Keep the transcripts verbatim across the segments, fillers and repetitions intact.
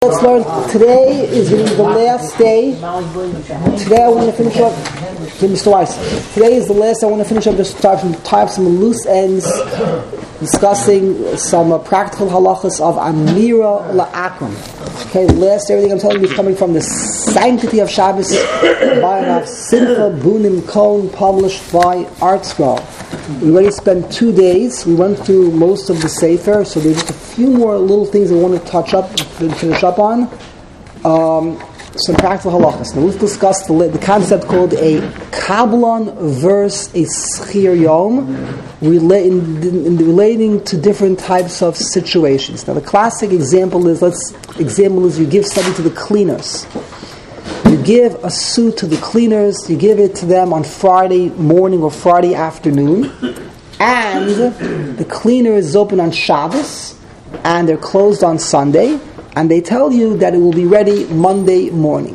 Let's learn. Today is going to be the last day. Today I want to finish up. Mister Weiss. Today is the last. I want to finish up. Just start from tie up some loose ends, discussing some uh, practical halachas of Amira La'akram. Okay, the last everything I'm telling you is coming from the Sanctity of Shabbos by Rav Simcha Bunim Cohen, published by ArtScroll. We already spent two days. We went through most of the Sefer, so there's just a few more little things I want to touch up and finish up on. Um, some practical halachas. Now we've discussed the, the concept called a Kabbalan versus a Schir Yom, rela- in, in, in relating to different types of situations. Now the classic example is, let's example is you give something to the cleaners. You give a suit to the cleaners, you give it to them on Friday morning or Friday afternoon, and the cleaner is open on Shabbos, and they're closed on Sunday, and they tell you that it will be ready Monday morning.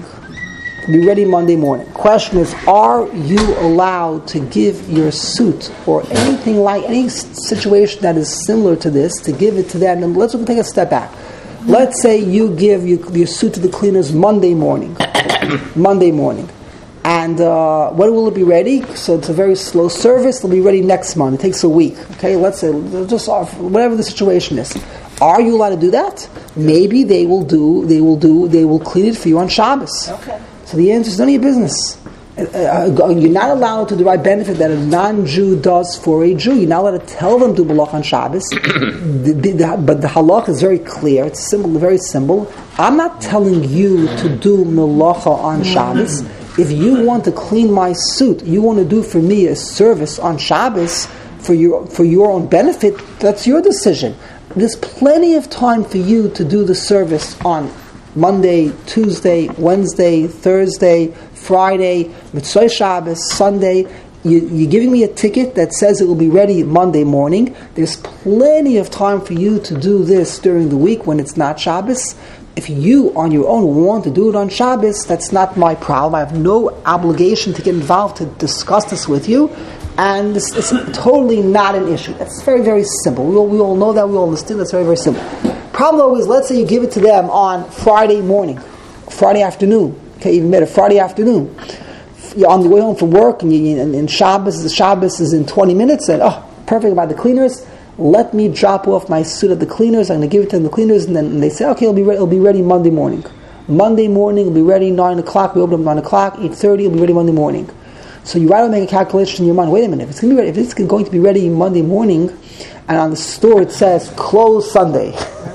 Be ready Monday morning. Question is, are you allowed to give your suit or anything like, any situation that is similar to this, to give it to them? And let's take a step back. Let's say you give your, your suit to the cleaners Monday morning. Monday morning. And uh, when will it be ready? So it's a very slow service. It'll be ready next month. It takes a week. Okay, let's say, just off, whatever the situation is. Are you allowed to do that? Maybe they will do, they will do, they will clean it for you on Shabbos. Okay. So the answer is none of your business. Uh, you're not allowed to derive benefit that a non-Jew does for a Jew. You're not allowed to tell them to do malach on Shabbos. the, the, the, but the halach is very clear. It's simple, very simple. I'm not telling you to do malacha on Shabbos. If you want to clean my suit, you want to do for me a service on Shabbos for your for your own benefit, that's your decision. There's plenty of time for you to do the service on Monday, Tuesday, Wednesday, Thursday, Friday, Mitzvah Shabbos, Sunday. You, you're giving me a ticket that says it will be ready Monday morning. There's plenty of time for you to do this during the week when it's not Shabbos. If you, on your own, want to do it on Shabbos, that's not my problem. I have no obligation to get involved to discuss this with you. And this, it's totally not an issue. That's very, very simple. We all, we all know that. We all understand that's very, very simple. Problem though is, let's say you give it to them on Friday morning, Friday afternoon. Okay, even better, Friday afternoon. You're on the way home from work, and, you, and, and Shabbos, the Shabbos is in twenty minutes, and oh, perfect about the cleaners. Let me drop off my suit at the cleaners. I'm going to give it to the cleaners, and then and they say, okay, it'll be ready. It'll be ready Monday morning. Monday morning, it'll be ready nine o'clock. We open up nine o'clock. Eight thirty, it'll be ready Monday morning. So you rather make a calculation in your mind. Wait a minute, if it's going to be ready, if it's going to be ready Monday morning, and on the store it says close Sunday,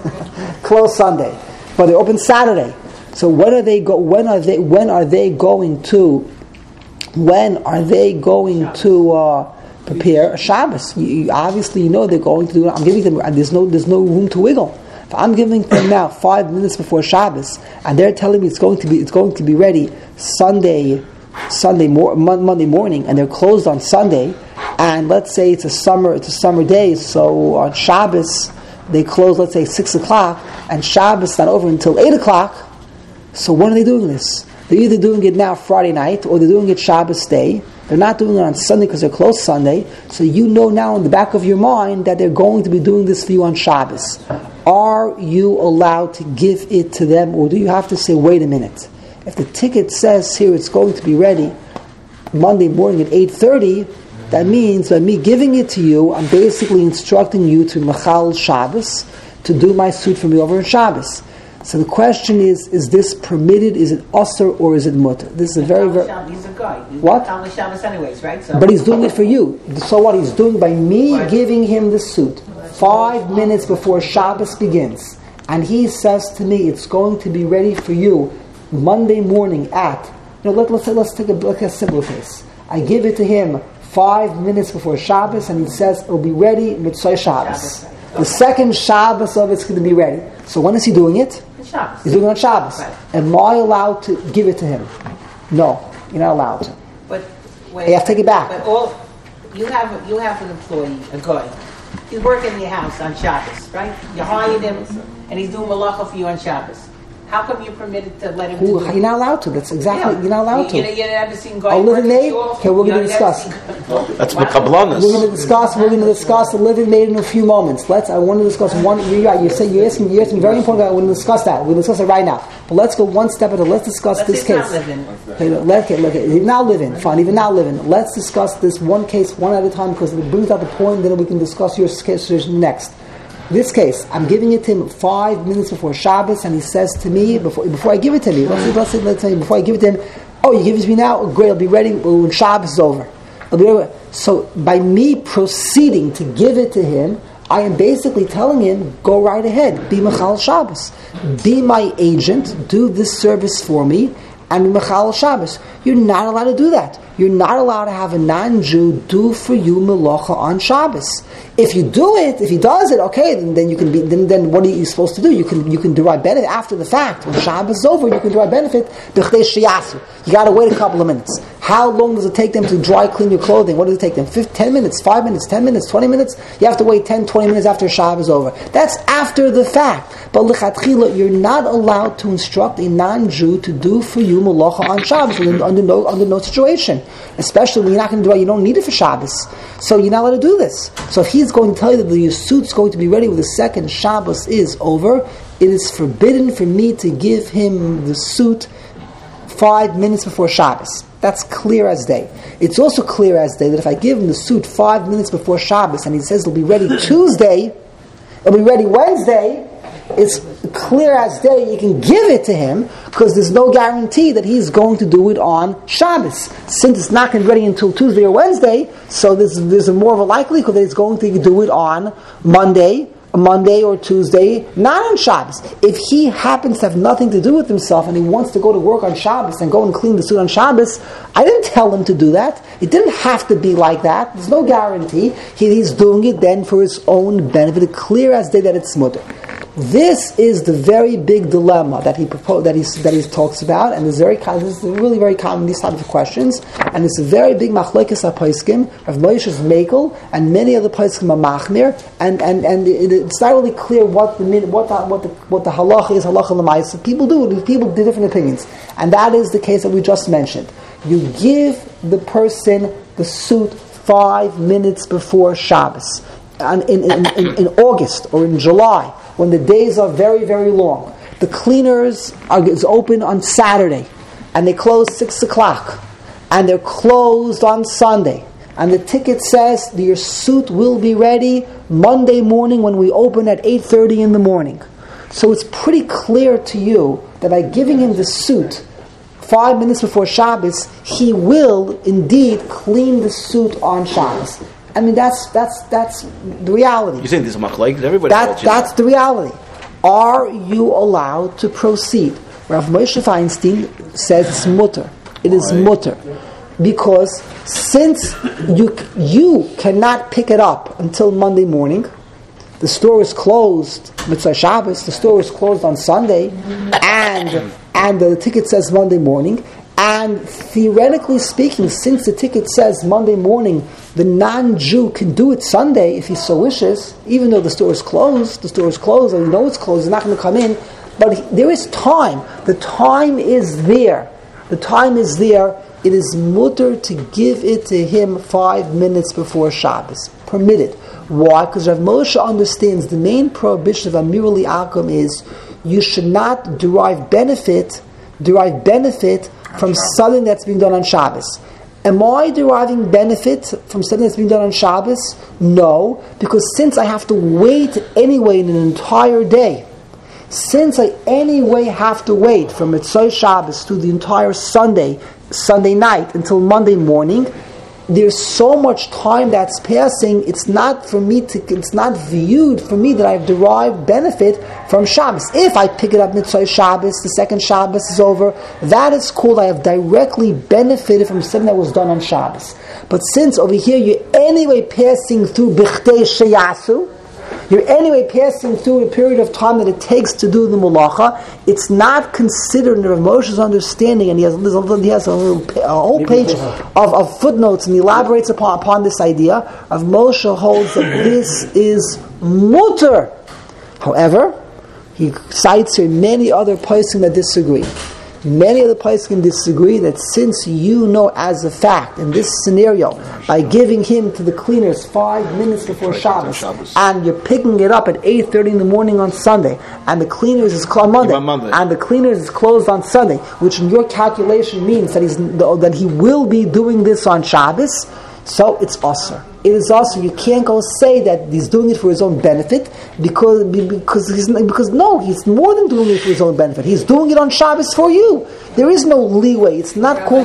close Sunday, but they're open Saturday. So when are they go? When are they? When are they going to? When are they going to uh, prepare a Shabbos? You, you, obviously, you know they're going to do it. I'm giving them. There's no. There's no room to wiggle. If I'm giving them now five minutes before Shabbos, and they're telling me it's going to be. It's going to be ready Sunday, Sunday mor- Monday morning, and they're closed on Sunday. And let's say it's a summer. It's a summer day. So on Shabbos they close. Let's say six o'clock, and Shabbos not over until eight o'clock. So when are they doing this? They're either doing it now Friday night, or they're doing it Shabbos day. They're not doing it on Sunday because they're closed Sunday. So you know now in the back of your mind that they're going to be doing this for you on Shabbos. Are you allowed to give it to them, or do you have to say, wait a minute? If the ticket says here it's going to be ready Monday morning at eight thirty, that means by me giving it to you, I'm basically instructing you to Machal Shabbos, to do my suit for me over on Shabbos. So the question is, is this permitted, is it usher, or is it mutter? This is a very, very... He's a guy. He's what? Talmud Shabbos anyways, right? So but he's doing it for you. So what? He's doing by me what? Giving him the suit five minutes before Shabbos begins. And he says to me, it's going to be ready for you Monday morning at... You know, let, let's, let's take a, like a simple case. I give it to him five minutes before Shabbos, and he says it'll be ready Mitzvah Shabbos. Shabbos. The second Shabbos of it's going to be ready. So when is he doing it? Shabbos. He's doing it on Shabbos. Right. Am I allowed to give it to him? No, you're not allowed to. But wait, you have to take it back. But all you have, you have an employee, a guy. He's working in your house on Shabbos, right? You hired him, and he's doing malacha for you on Shabbos. How come you're permitted to let him Who, to do you're not allowed to. That's exactly, Yeah. you're not allowed you, to. You, you never seen Goy A living work at maid? shul? Okay, we're You going to never discuss. seen- That's Wow. Makablanas. We're going to discuss. We're going to discuss the living maid in a few moments. Let's. I want to discuss one. You're right. You're saying you're asking. You're asking very important. I want to discuss that. We'll discuss it right now. But let's go one step at a. Let's discuss Let's this say it's case. not living. Okay, let okay, look. Even now living, fine. Even now living. Let's discuss this one case one at a time because it brings out the point. Then we can discuss your case next. This case, I'm giving it to him five minutes before Shabbos, and he says to me before before I give it to me. Let's say, let's say, let's say before I give it to him. Oh, you give it to me now? Great. I'll be ready when Shabbos is over. I'll be ready. So by me proceeding to give it to him, I am basically telling him, go right ahead, be Mechal Shabbos. Be my agent, do this service for me, and be Mechal Shabbos. You're not allowed to do that. You're not allowed to have a non-Jew do for you Melacha on Shabbos. If you do it, if he does it, okay, then, then you can be. Then, then what are you supposed to do? You can you can derive benefit after the fact. When Shabbos is over, you can derive benefit. You got to wait a couple of minutes. How long does it take them to dry clean your clothing? What does it take them? Fifteen, ten minutes, five minutes, ten minutes, twenty minutes? You have to wait ten, twenty minutes after Shabbos is over. That's after the fact. But lechatchila, you're not allowed to instruct a non-Jew to do for you Melacha on Shabbos under, under no under no situation. Especially when you're not going to do it, you don't need it for Shabbos. So you're not allowed to do this. So if he's going to tell you that your suit's going to be ready when the second Shabbos is over, it is forbidden for me to give him the suit five minutes before Shabbos. That's clear as day. It's also clear as day that if I give him the suit five minutes before Shabbos and he says it'll be ready Tuesday, it'll be ready Wednesday, it's clear as day you can give it to him because there's no guarantee that he's going to do it on Shabbos. Since it's not going to be ready until Tuesday or Wednesday, so there's, there's a more of a likelihood that he's going to do it on Monday, Monday or Tuesday, not on Shabbos. If he happens to have nothing to do with himself and he wants to go to work on Shabbos and go and clean the suit on Shabbos, I didn't tell him to do that. It didn't have to be like that. There's no guarantee. He, he's doing it then for his own benefit. It's clear as day that it's mutter. This is the very big dilemma that he proposed, that he that he talks about, and it's very this is really very common these types of questions, and it's a very big machlokes haposkim of Moshe's Mekel and many other poskim are machmir, and and and it, it's not really clear what the what the, what the what the halacha is halacha l'maisa. People do people do different opinions, and that is the case that we just mentioned. You give the person the suit five minutes before Shabbos, and in in, in, in August or in July, when the days are very, very long. The cleaners are is open on Saturday, and they close six o'clock, and they're closed on Sunday. And the ticket says that your suit will be ready Monday morning when we open at eight thirty in the morning. So it's pretty clear to you that by giving him the suit five minutes before Shabbos, he will indeed clean the suit on Shabbos. I mean, that's that's that's the reality. You think this is machlokes? Everybody. That that's the reality. Are you allowed to proceed? Rav Moshe Feinstein says it's mutter. It is mutter because since you you cannot pick it up until Monday morning, the store is closed. Mitzvah Shabbos. The store is closed on Sunday, and and the ticket says Monday morning. And theoretically speaking, since the ticket says Monday morning, the non-Jew can do it Sunday if he so wishes, even though the store is closed. The store is closed, and you know it's closed, he's not going to come in. But he, there is time. The time is there. The time is there. It is mutter to give it to him five minutes before Shabbos. Permitted. Why? Because Rav Moshe understands the main prohibition of Amir Li'akum is you should not derive benefit, derive benefit from something that's being done on Shabbos. Am I deriving benefit from something that's being done on Shabbos? No, because since I have to wait anyway in an entire day, since I anyway have to wait from Mitzvah Shabbos to the entire Sunday, Sunday night until Monday morning, there's so much time that's passing. It's not for me to. It's not viewed for me that I've derived benefit from Shabbos. If I pick it up Mitzvah Shabbos, the second Shabbos is over. That is called I have directly benefited from something that was done on Shabbos. But since over here you're anyway passing through Bichdei Sheyasu, you're anyway passing through a period of time that it takes to do the mulacha. It's not considered in Rav Moshe's understanding, and he has, he has a, little, a whole page of, of footnotes, and he elaborates upon, upon this idea. Rav Moshe holds that this is mutter. However, he He cites here many other poskim that disagree. Many of the poskim disagree that since you know as a fact in this scenario, by giving him to the cleaners five minutes before Shabbos, Shabbos. and you're picking it up at eight thirty in the morning on Sunday, and the cleaners is closed on Monday, Monday, and the cleaners is closed on Sunday, which in your calculation means that he's that he will be doing this on Shabbos, so it's usher. It is also, you can't go say that he's doing it for his own benefit because because he's because no, he's more than doing it for his own benefit. He's doing it on Shabbos for you. There is no leeway. It's not called.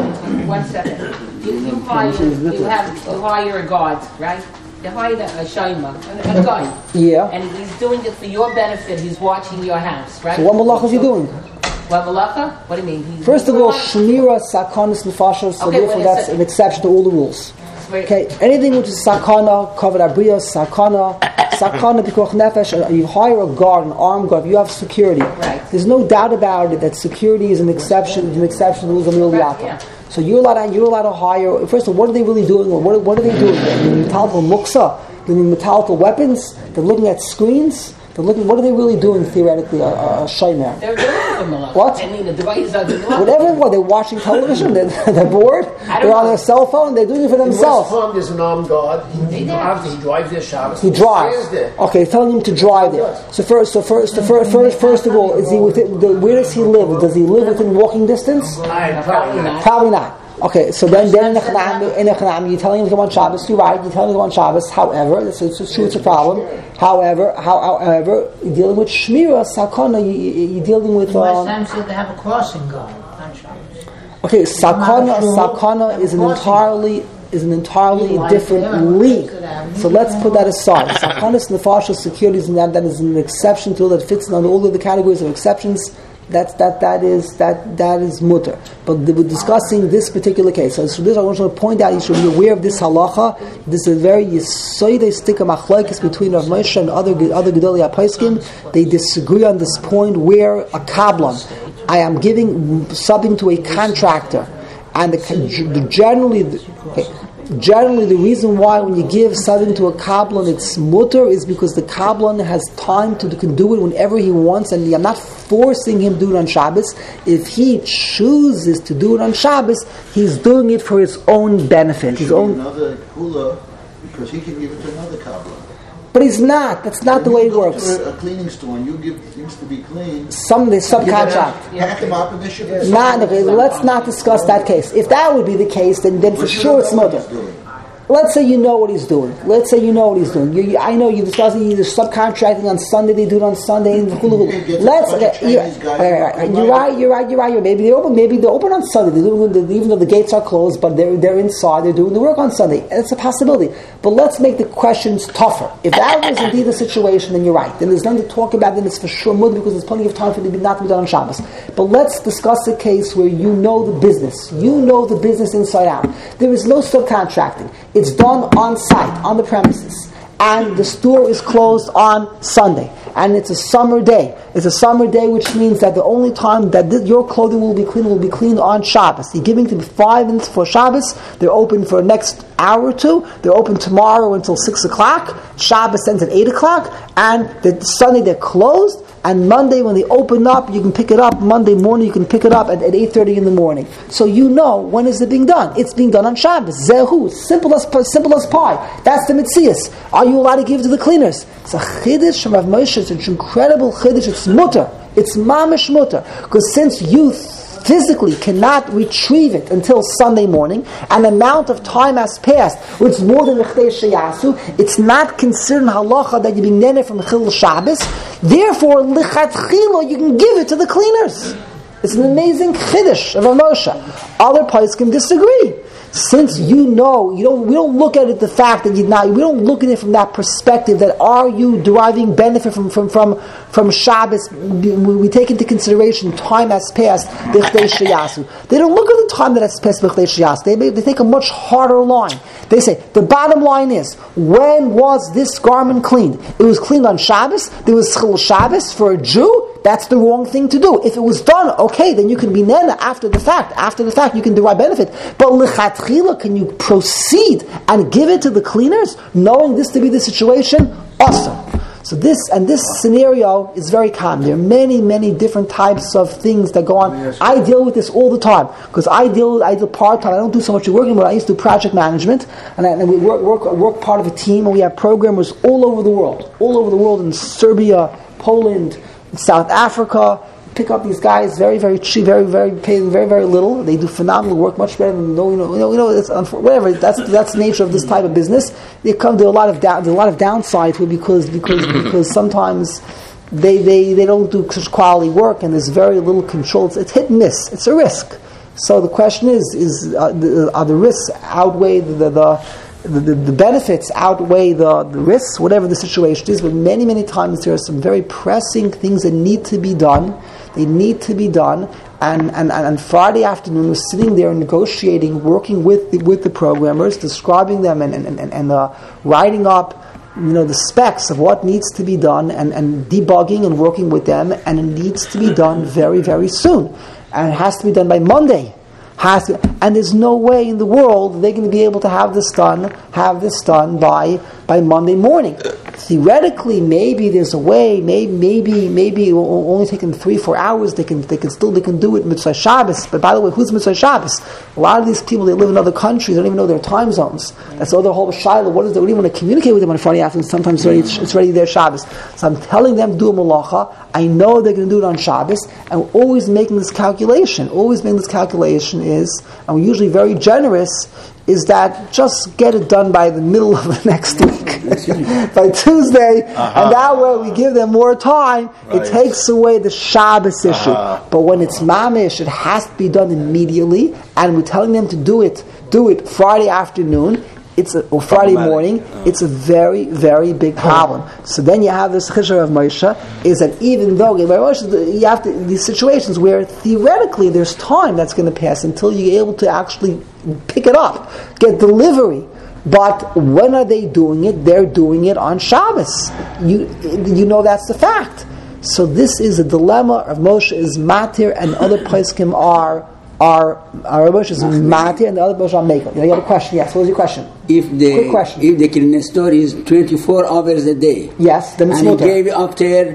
One second. You, you hire you have you hire a guard, right? You hire a shayma, a guy. Yeah. And he's doing it for your benefit. He's watching your house, right? So what malach is he doing? What malacha? What do you mean? He's First of all, shmira sakonis nefashos. So okay, therefore, that's an exception to all the rules. Okay, anything which is sakana, covered abriya, sakana, sakana pikuach nefesh, you hire a guard, an armed guard, you have security. Right. There's no doubt about it that security is an exception, an exception to the rules of Mil Right, yeah. So you're allowed to, you're allowed to hire, first of all, what are they really doing? What, what are they doing? They're doing metaltal muksa, they're doing metaltal weapons, they're looking at screens. They're looking, what are they really doing theoretically? A, a shaymer. They're doing it for What? I mean, the devices are doing Whatever. What? They're watching television. They're, they're bored. They're on their cell phone. They're doing it for themselves. In West Palm, there's an armed guard. He, he, obviously, he drives their Shabbos. He drives. There. Okay, telling him to drive there. So first, so first, so first, first, first of all, is he within? The, where does he live? Does he live within walking distance? I, probably not. Probably not. Okay, so then, then in Echanam, you're telling him to come on Shabbos. You're right. You're telling him to come on Shabbos. However, it's, it's true. It's a problem. However, how, however, you're dealing with shmira sakana. You, you, you're dealing with. Um, West Ham they have a crossing guard on Shabbos. Okay, sakana, sakana is an entirely is an entirely different league. So let's put that aside. Sakanas nefashos securities, and that that is an exception to that fits in on all of the categories of exceptions. That that that is that that is mutter. But we're discussing this particular case. So, so this I want to point out. You should be aware of this halacha. This is a very yisoidei stick of machlokes between Rav Moshe and other other gedolei poskim. They disagree on this point where a kablan, I am giving subbing to a contractor, and the, the generally. Okay, Generally, the reason why when you give something to a kablan, it's mutter, is because the kablan has time to can do it whenever he wants, and I'm not forcing him to do it on Shabbos. If he chooses to do it on Shabbos, he's doing it for his own benefit, his own. Another hula, because he can give it to another kablan. But he's not. That's not the way it works. To a cleaning store and you give things to be cleaned. Some they subcontract. Pack them up and they ship it. Not, okay, let's not discuss that case. If that would be the case, then, then for sure it's mutter. Let's say you know what he's doing. Let's say you know what he's doing. You, you, I know you discuss it. You're subcontracting on Sunday. They do it on Sunday. And hula hula. Let's. Okay, you're, right, right, you're right. You're right. You're right. Maybe they open. Maybe they open on Sunday. They're doing the, even though the gates are closed, but they're they're inside. They're doing the work on Sunday. It's a possibility. But let's make the questions tougher. If that was indeed the situation, then you're right. Then there's nothing to talk about. Then it's for sure mud because there's plenty of time for it not to be done on Shabbos. But let's discuss a case where you know the business. You know the business inside out. There is no subcontracting. It's done on site, on the premises. And the store is closed on Sunday. And it's a summer day. It's a summer day, which means that the only time that th- your clothing will be clean will be cleaned on Shabbos. You're giving them five minutes for Shabbos. They're open for the next hour or two. They're open tomorrow until six o'clock. Shabbos ends at eight o'clock. And the Sunday they're closed. And Monday, when they open up, you can pick it up. Monday morning, you can pick it up at, at eight thirty in the morning. So you know when is it being done. It's being done on Shabbos. Zehu, simple as simple as pie. That's the mitzias. Are you allowed to give to the cleaners? It's a chiddush from Rav Moshe. It's an incredible chiddush. It's mutter. It's mamish mutter. Because since you physically cannot retrieve it until Sunday morning, and the amount of time has passed, which is more than L'chdei Sheyasu, it's not considered halacha that you're being nene from Chil Shabbos. Therefore, L'chatchila, you can give it to the cleaners. It's an amazing chiddush of Rav Moshe. Other poskim disagree. Since you know, you don't, we don't look at it the fact that you not, we don't look at it from that perspective that are you deriving benefit from from from, from Shabbos. We, we take into consideration time has passed. They don't look at the time that has passed. They they take a much harder line. They say the bottom line is, when was this garment cleaned? It was cleaned on Shabbos. There was Chil Shabbos for a Jew. That's the wrong thing to do. If it was done, okay, then you can be nena after the fact. After the fact, you can derive benefit. But lichatchila, can you proceed and give it to the cleaners, knowing this to be the situation? Awesome. So this and this scenario is very common. There are many, many different types of things that go on. I deal with this all the time because I deal I deal part time. I don't do so much working, but I used to do project management, and, I, and we work, work work part of a team, and we have programmers all over the world, all over the world in Serbia, Poland, South Africa. Pick up these guys very, very cheap, very, very pay them very, very little. They do phenomenal work, much better than you know, you know, you know, you know it's, whatever. That's that's the nature of this type of business. They come to a lot of down, a lot of downside to it because because because sometimes they, they, they don't do such quality work and there's very little control. It's, it's hit and miss. It's a risk. So the question is is uh, the, are the risks outweigh the the, the, the, the benefits outweigh the, the risks, whatever the situation is. But many many times there are some very pressing things that need to be done. They need to be done, and, and, and on Friday afternoon we're sitting there negotiating, working with the, with the programmers, describing them and and, and, and uh, writing up, you know, the specs of what needs to be done, and, and debugging and working with them, and it needs to be done very, very soon, and it has to be done by Monday. Has to, and there's no way in the world they're going to be able to have this done, have this done by by Monday morning. Theoretically, maybe there's a way. Maybe, maybe, maybe it will only take them three, four hours. They can, they can still, they can do it Mitzvah Shabbos. But by the way, who's Mitzvah Shabbos? A lot of these people, they live in other countries. They don't even know their time zones. That's the other whole Shiloh. What is that? We don't even want to communicate with them on Friday afternoon. Sometimes it's already, it's already their Shabbos. So I'm telling them do a malacha. I know they're going to do it on Shabbos, and we're always making this calculation. Always making this calculation is, and we're usually very generous, is that just get it done by the middle of the next week, by Tuesday, uh-huh. and that way we give them more time. Right. It takes away the Shabbos issue. Uh-huh. But when it's mamish, it has to be done immediately, and we're telling them to do it, do it Friday afternoon. It's a, or Friday morning, oh. It's a very, very big problem. So then you have this chishur of Moshe, is that even though you have to, these situations where theoretically there's time that's going to pass until you're able to actually pick it up, get delivery. But when are they doing it? They're doing it on Shabbos. You you know that's the fact. So this is a dilemma of Moshe is matir and other poskim are Our our Moshe is matir and the other Moshe are maker. You have a question? Yes. What was your question? If the Quick question. if the Kirnes store is twenty-four hours a day, yes, then it's and mutter. he gave after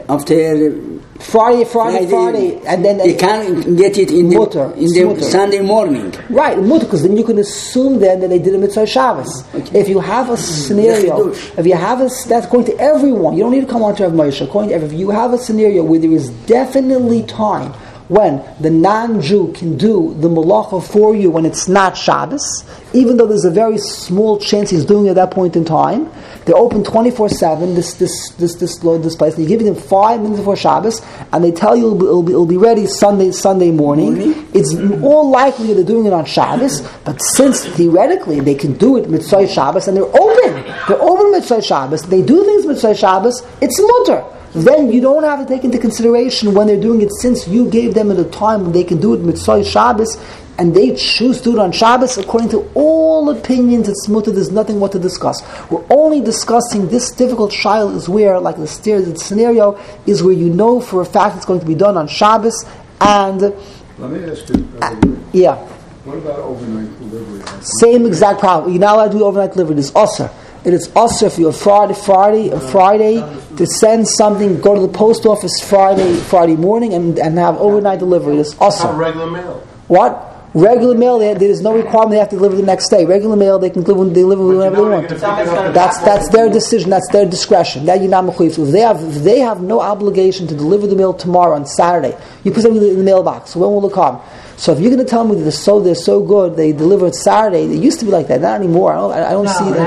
after Friday, Friday, Friday, Friday, and then you can get it in mutter, the in the mutter. Sunday morning. Right, mutter, because then you can assume then that they did a mitzvah Shabbos. Okay. If you have a scenario, if you have a that's going to everyone, you don't need to come on to Rav Moshe. According to everyone, if you have a scenario where there is definitely time when the non-Jew can do the malacha for you when it's not Shabbos, even though there's a very small chance he's doing it at that point in time. They're open twenty-four seven, this this this this this place. They're giving them five minutes before Shabbos, and they tell you it'll be, it'll be, it'll be ready Sunday Sunday morning. morning. It's all likely they're doing it on Shabbos, but since theoretically they can do it mitzvah Shabbos, and they're open, they're open mitzvah Shabbos, they do things mitzvah Shabbos, it's mutter. Then you don't have to take into consideration when they're doing it, since you gave them at a time when they can do it mitzvah Shabbos, and they choose to do it on Shabbos. According to all opinions, it's mutter. There's nothing what to discuss. We're only discussing this difficult shaila is where, like the scenario, is where you know for a fact it's going to be done on Shabbos. And let me ask you, uh, yeah, what about overnight delivery? Same exact problem. You're not allowed to do overnight delivery. It's usher. It is also if you're Friday, Friday, a Friday to send something, go to the post office Friday, Friday morning, and, and have overnight delivery. It's also regular mail. What? Regular mail, there is no requirement they have to deliver the next day. Regular mail, they can deliver, they deliver whenever they want. That's that's their decision. That's their discretion. That you're not mechuyev. If they have, if they have no obligation to deliver the mail tomorrow on Saturday, you put something in the mailbox. So when will it come? So if you're going to tell me that they're so they're so good, they deliver it Saturday. It used to be like that. Not anymore. I don't. I don't no, see it.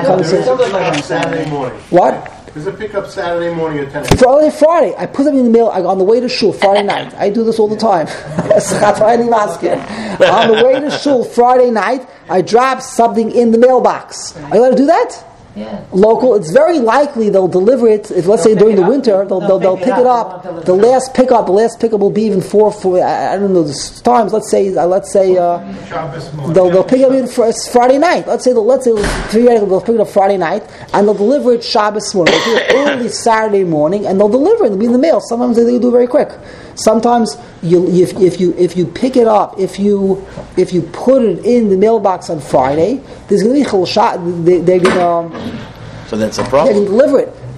On Saturday morning. What? There's a pickup Saturday morning at ten. Friday, Friday. I put something in the mail I, on the way to shul Friday night. I do this all the time. On the way to shul Friday night, I drop something in the mailbox. Are you allowed to do that? Yeah. Local, it's very likely they'll deliver it. If let's they'll say during the winter, they'll they'll, they'll, they'll pick it up. It up. The last pickup, the last pickup will be even four, four. I, I don't know the times. Let's say, uh, let's say, uh, they'll they'll pick it up in for it's Friday night. Let's say, let's say theoretically they'll pick it up Friday night and they'll deliver it Shabbos morning. They'll pick it up early Saturday morning and they'll deliver it. It'll be in the mail. Sometimes they, they do it very quick. Sometimes you if, if you if you pick it up, if you if you put it in the mailbox on Friday, there's going to be chol shot. They, they're going to. So that's a problem. They can deliver it.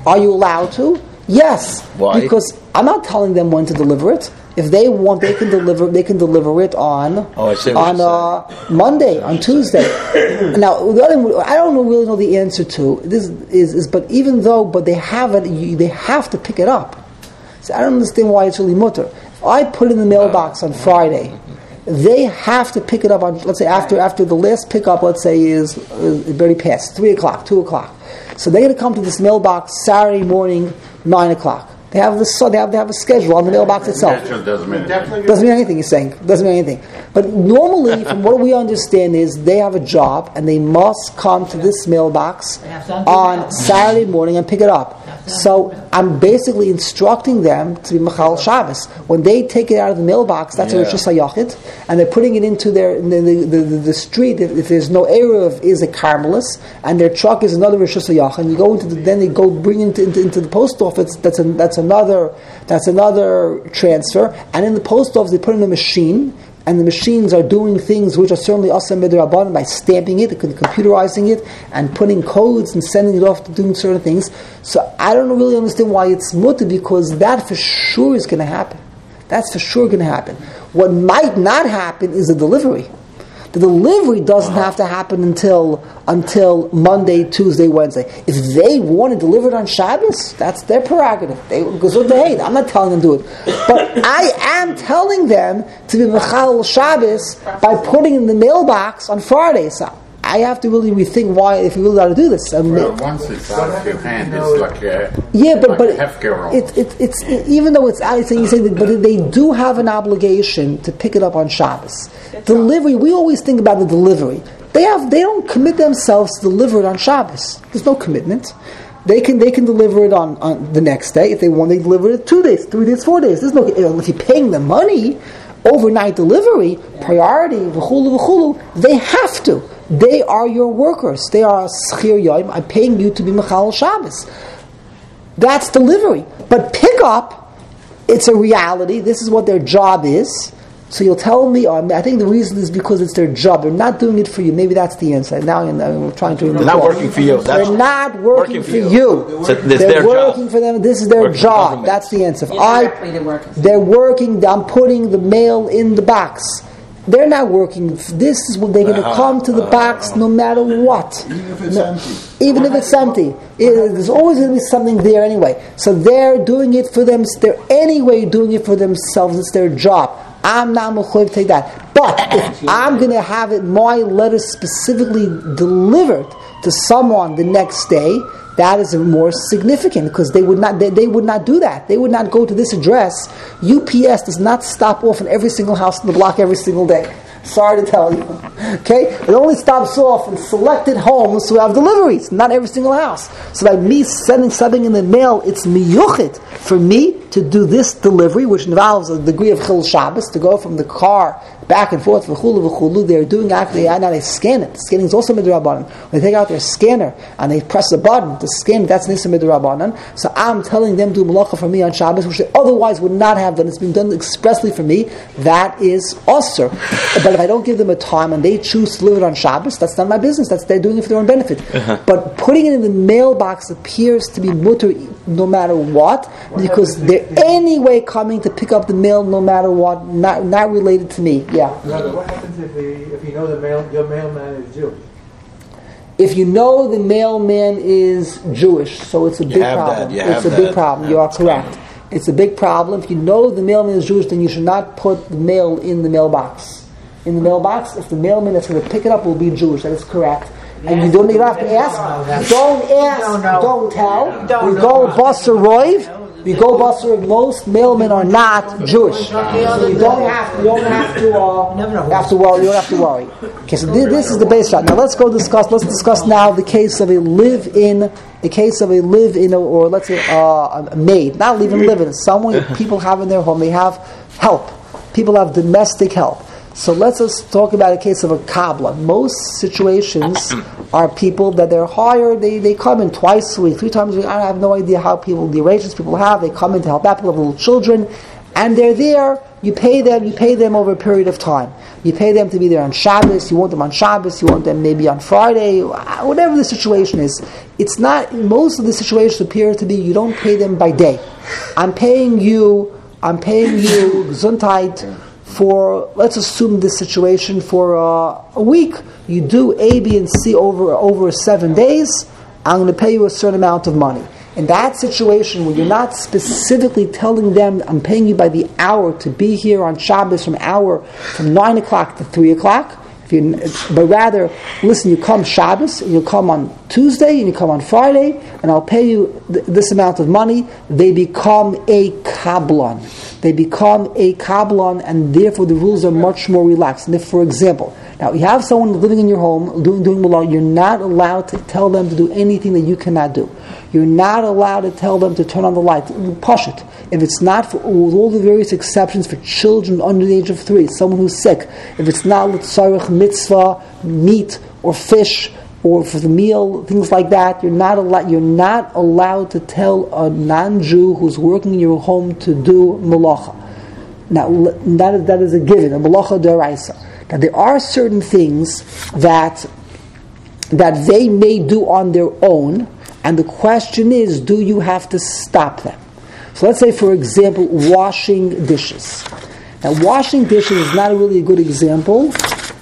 Are you allowed to? Yes. Why? Because I'm not telling them when to deliver it. If they want, they can deliver. They can deliver it on oh, I see what on uh, Monday, on Tuesday. Now, the other, I don't really know the answer to this is, is but even though, but they have it, you, they have to pick it up. So I don't understand why it's really mutter. If I put it in the mailbox on Friday, they have to pick it up on, let's say after after the last pickup, let's say is uh, already past three o'clock, two o'clock. So they're going to come to this mailbox Saturday morning, nine o'clock. They have this. They have. They have a schedule on the mailbox itself. Doesn't mean anything. Doesn't mean anything. You're saying doesn't mean anything. But normally, from what we understand, is they have a job and they must come to this mailbox on Saturday morning and pick it up. So I'm basically instructing them to be Machal Shabbos. When they take it out of the mailbox, that's yeah. a Rishus HaYachid, and they're putting it into their in the, the, the, the street. If, if there's no Erev, is a Carmelis, and their truck is another Rishus HaYachid. And you go into the, then they go bring it into, into, into the post office. That's a, that's another that's another transfer. And in the post office, they put in a machine. And the machines are doing things which are certainly asam midrabanan by stamping it, computerizing it, and putting codes and sending it off to doing certain things. So I don't really understand why it's mutter, because that for sure is going to happen. That's for sure going to happen. What might not happen is the delivery. The delivery doesn't have to happen until until Monday, Tuesday, Wednesday. If they want to deliver it on Shabbos, that's their prerogative. They goes with the hate. I'm not telling them to do it, but I am telling them to be mechal Shabbos by putting it in the mailbox on Friday. So I have to really rethink why, if you really got to do this. I mean, well, once it's out of your hand, it's like a yeah, but like but a hefker it, it, it's it, even though it's out, you say that, but they do have an obligation to pick it up on Shabbos. Delivery, we always think about the delivery. They have they don't commit themselves to deliver it on Shabbos. There's no commitment. They can they can deliver it on, on the next day if they want. They deliver it two days, three days, four days. There's no if you're paying them money, overnight delivery, priority, v'chulu v'chulu. They have to. They are your workers. They are schir yom. I'm paying you to be mechal Shabbos. That's delivery. But pick up, it's a reality. This is what their job is. So you'll tell me, or I think the reason is because it's their job. They're not doing it for you. Maybe that's the answer. Now I'm trying to... They're not working for you. They're not working, working for you. you. So it's they're their working job. for them. This is their Working job. That's the answer. If Indirectly, I, they're working. They're working. I'm putting the mail in the box. They're not working. This is what they're going to come to the box no matter what. Even if it's no, empty. Even if it's empty. It, there's always going to be something there anyway. So they're doing it for them. They're anyway doing it for themselves. It's their job. I'm not mechuyev to take that. But if I'm going to have it, my letter specifically delivered to someone the next day, that is more significant because they would not they, they would not do that. They would not go to this address. U P S does not stop off in every single house in the block every single day. Sorry to tell you. Okay? It only stops off in selected homes who have deliveries, not every single house. So by me sending something in the mail, it's miyuchit for me to do this delivery, which involves a degree of chil Shabbos, to go from the car back and forth, v'chulu v'chulu. They're doing actually, now they scan it. Scanning is also midrabanan. When they take out their scanner and they press a button to scan it, that's nisa midrabanan. So I'm telling them to do malacha for me on Shabbos, which they otherwise would not have done. It's been done expressly for me. That is osur. But if I don't give them a time and they choose to live it on Shabbos, that's not my business. That's they're doing it for their own benefit. Uh-huh. But putting it in the mailbox appears to be mutter no matter what, what because they're anyway coming to pick up the mail no matter what, not not related to me. Yeah. What happens if, he, if you know the mail, your mailman is Jewish? If you know the mailman is Jewish, so it's a big problem. It's a big problem. You are correct. It's a big problem. If you know the mailman is Jewish, then you should not put the mail in the mailbox. In the mailbox, if the mailman that's going to pick it up will be Jewish, that is correct. And you don't, you don't have to ask. Don't ask. Don't tell. We go Basar Roiv. We go Basar. Most mailmen are not Jewish, so you don't have. You don't have to. Uh, have to worry. You don't have to worry. Okay, so this, this is the base shot. Now let's go discuss. Let's discuss now the case of a live-in. The case of a live-in, or let's say uh, a maid, not even live-in. Someone people have in their home. They have help. People have domestic help. So let's just talk about a case of a kabla. Most situations are people that they're hired, they, they come in twice a week, three times a week. I have no idea how people, the arrangements people have, they come in to help out, people have little children, and they're there you pay them. You pay them over a period of time. You pay them to be there on Shabbos. You want them on Shabbos. You want them maybe on Friday. Whatever the situation is, it's not. Most of the situations appear to be you don't pay them by day. I'm paying you. I'm paying you Gesundheit for. Let's assume this situation for uh, a week. You do A, B, and C over over seven days. I'm going to pay you a certain amount of money. In that situation where you're not specifically telling them, I'm paying you by the hour to be here on Shabbos from hour from nine o'clock to three o'clock, if you, but rather, listen, you come Shabbos, and you come on Tuesday, and you come on Friday, and I'll pay you th- this amount of money, they become a kablan. They become a kablan, and therefore the rules are much more relaxed. And if, for example, now you have someone living in your home, doing doing malach, you're not allowed to tell them to do anything that you cannot do. You're not allowed to tell them to turn on the light. Push it. If it's not, for, with all the various exceptions for children under the age of three, someone who's sick, if it's not l'tzarech mitzvah, meat or fish, or for the meal, things like that, you're not allowed. You're not allowed to tell a non-Jew who's working in your home to do malacha. Now that is, that is a given, a malacha d'oraisa. Now there are certain things that that they may do on their own. And the question is, do you have to stop them? So let's say, for example, washing dishes. Now, washing dishes is not really a good example